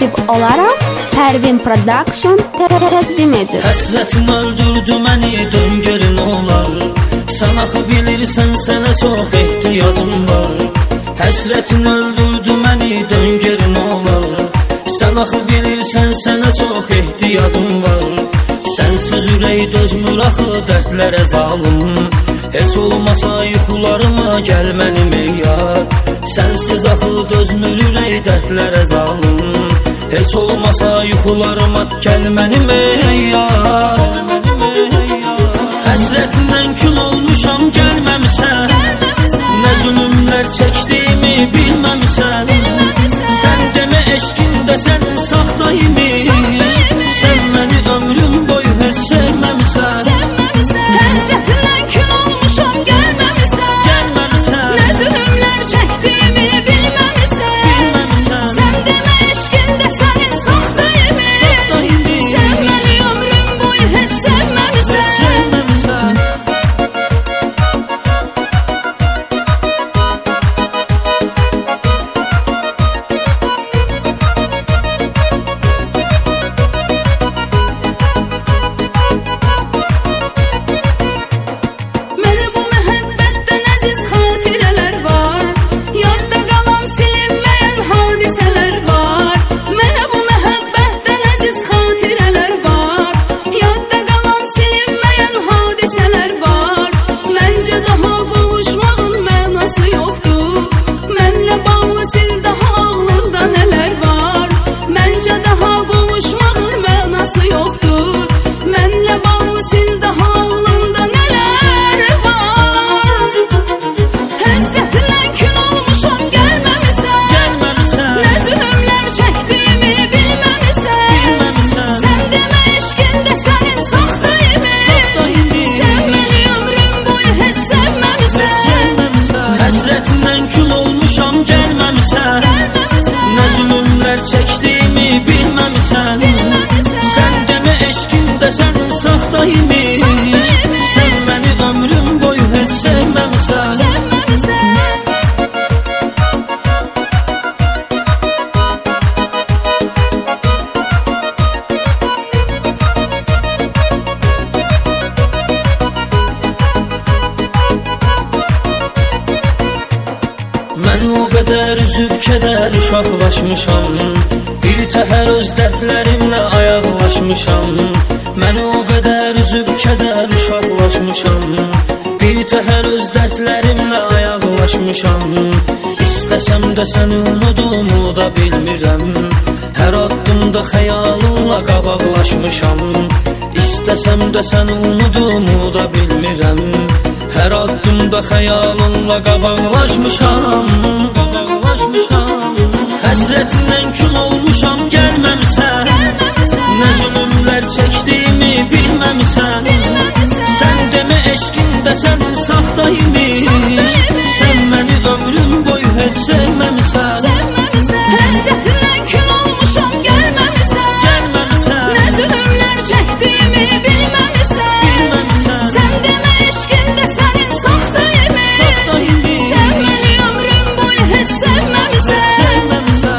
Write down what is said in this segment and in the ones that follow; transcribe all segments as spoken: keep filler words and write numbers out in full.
ekskluziv olaraq Pərvin Production təqdim edir. Həsrətin öldürdü məni, dön gəlin olar. Sən axı bilirsən, sənə çox ehtiyacım var. Həsrətin öldürdü məni, dön gəlin olar. Sən axı bilirsən, sənə çox ehtiyacım var. Sənsiz ürək dözmür axı dərdlərə zalım. Heç olmasa yuxularıma gəl mənim ey yar. Sənsiz axı dözmür ürək dərdlərə zalım. Heç olmasa yuxularıma gəl mənim ey yar. Həsrətindən kül olmuşam, gəlməmisən. Nə zülümlər çəkdiyimi bilməmisən. Sən demə eşqində sənin saxta imiş. Sən məni ömrüm boyu heç sevməmisən. Həsrətindən kül olmuşam, gəlməmisən. Nə zülümlər çəkdiyimi bilməmisən. Sən demə eşqində sənin saxta imiş. Sən məni ömrüm boyu heç sevməmisən. Çəkdiyimi bilməmisən. Sən demə eşqində sənin saxta imiş. Sən məni ömrüm boyu heç sevməmisən. Mən o qədər üzüb kədər uşaqlaşmışam. Bir təhər öz dərdlərimlə ayaqlaşmışam. Mən o qədər üzüb kədər uşaqlaşmışam. Bir təhər öz dərdlərimlə ayaqlaşmışam. İstəsəm də səni unudumu da bilmirəm. Hər addımda xəyalınla qabaqlaşmışam. İstəsəm də səni unudumu da bilmirəm. Hər addımda xəyalınla qabaqlaşmışam. Qabaqlaşmışam. Həsrətindən kül olmuşam, gəlməmisən. Nə zülümlər çəkdiyimi bilməmisən. Sən demə eşqində sənin saxta imiş. Sən məni ömrüm boyu heç sevməmisən. Həsrətindən kül olmuşam, gəlməmisən. Nə zülümlər çəkdiyimi bilməmisən. Sən demə eşqində sənin saxta imiş. Sən məni ömrüm boyu heç sevməmisən.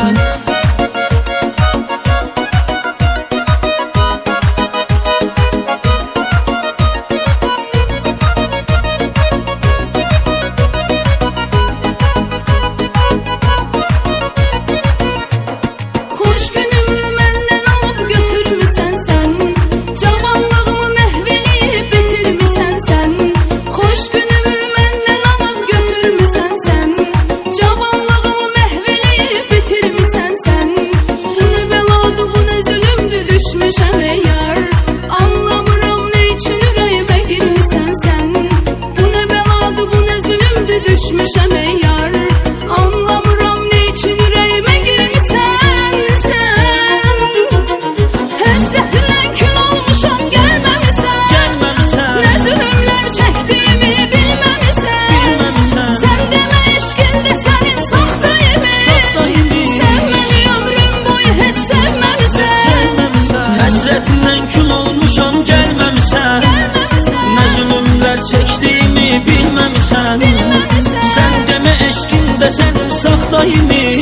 Düşmüşəm ey yar, anlamıram ne için ürəyimə girmisən sən. Həsrətindən kül olmuşam, gəlməmisən. Nə zülümlər çəkdiyimi bilməmisən. Sən demə eşqində sənin saxta imiş. Sən məni ömrüm boyu heç sevməmisən. Həsrətindən kül olmuşam, gəlməmisən. Nə zülümlər çəkdiyimi bilməmisən. Sən demə eşqində sənin saxta imiş.